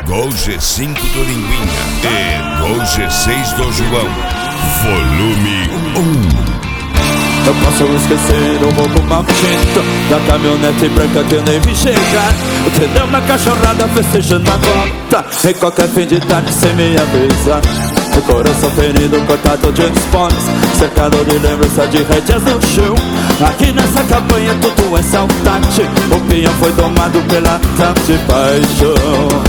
Gol G5 do Linguinha e Gol G6 do João. Volume 1. Eu posso esquecer o roubo maldito da caminhonete branca que eu nem vi chegar. Você deu uma cachorrada festejando a volta em qualquer fim de tarde sem me avisar. O coração ferido, cortado de spawns, cercado de lembrança de rédeas no chão. Aqui nessa campanha tudo é saudade. O pinhão foi domado pela tarde paixão.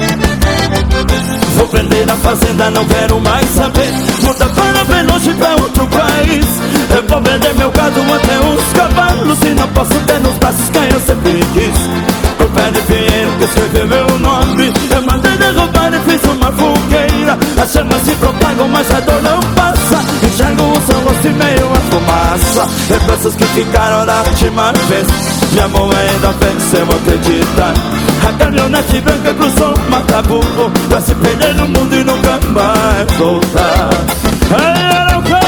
Vou prender na fazenda, não quero mais saber. Muda para bem longe pra outro país. Eu vou vender meu gado até os cavalos. E não posso ter nos braços quem eu sempre quis. O pé de pinheiro que escreveu meu nome. Eu mandei derrubar e fiz uma fogueira. As chamas se propagam, mas a dor não passa. Enxergo o seu rosto e meio a fumaça. Lembranças que ficaram da última vez. Minha mão ainda venceu, acreditar. A caminhonete branca cruzou o Mataburro pra se perder no mundo e nunca mais voltar. Ei, Araucá!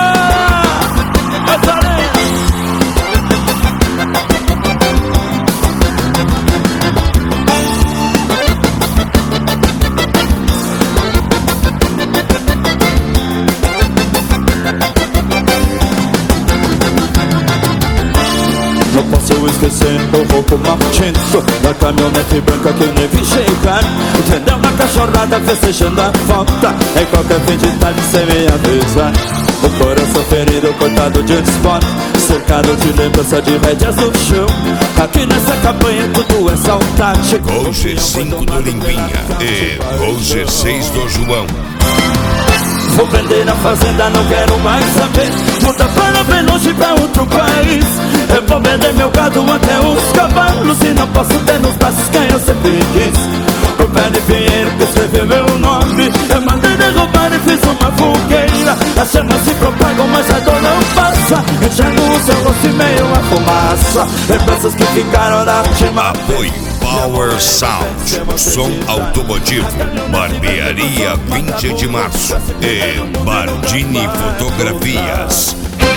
Não posso esquecer o roubo maldito da caminhonete branca que eu nem vi chegar. Entendeu uma cachorrada festejando a volta em qualquer fim de tarde sem me avisar. O coração ferido, cortado de spot, cercado de lembrança de rédeas no chão. Aqui nessa campanha tudo é saudade. Gol G5 do Linguinha e Gol G6 do João. Vou prender na fazenda, não quero mais saber. Muda para bem longe pra outro país. Eu vou vender meu gado até os cavalos. E não posso ter nos braços quem eu sempre quis. O pé de pinheiro que escreveu meu nome. Eu mandei derrubar e fiz uma fogueira. As chamas se propagam, mas a dor não passa. Enxergo o seu rosto e meio a fumaça. Lembranças que ficaram da última. Apoio Power Sound, som automotivo, Barbearia 20 de Março e Bardini Fotografias.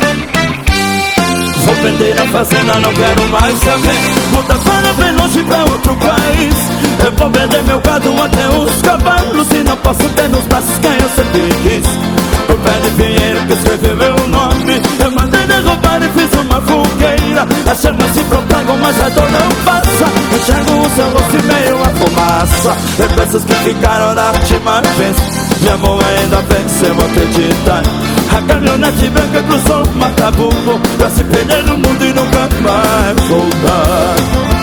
Vou prender na fazenda, não quero mais saber. Muda para bem longe pra outro país. Eu vou vender meu gado até os cavalos. E não posso ter nos braços quem eu sempre quis. O pé de pinheiro que escreveu meu nome. Eu mandei derrubar e fiz uma fogueira. As chamas se propagam, mas a dor não passa. Enxergo o seu rosto e meio a fumaça. Lembranças que ficaram da última vez. Minha mão ainda venceu, acreditar. A caminhonete branca cruzou o Mataburro pra se perder no mundo e nunca mais voltar.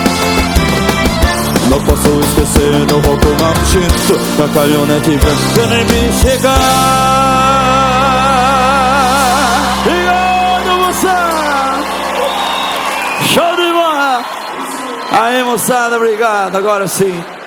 Não posso esquecer o roubo maldito da caminhonete branca que nem me chegar. Obrigado, moçada! Show de bola! Aí, moçada, obrigado, agora sim.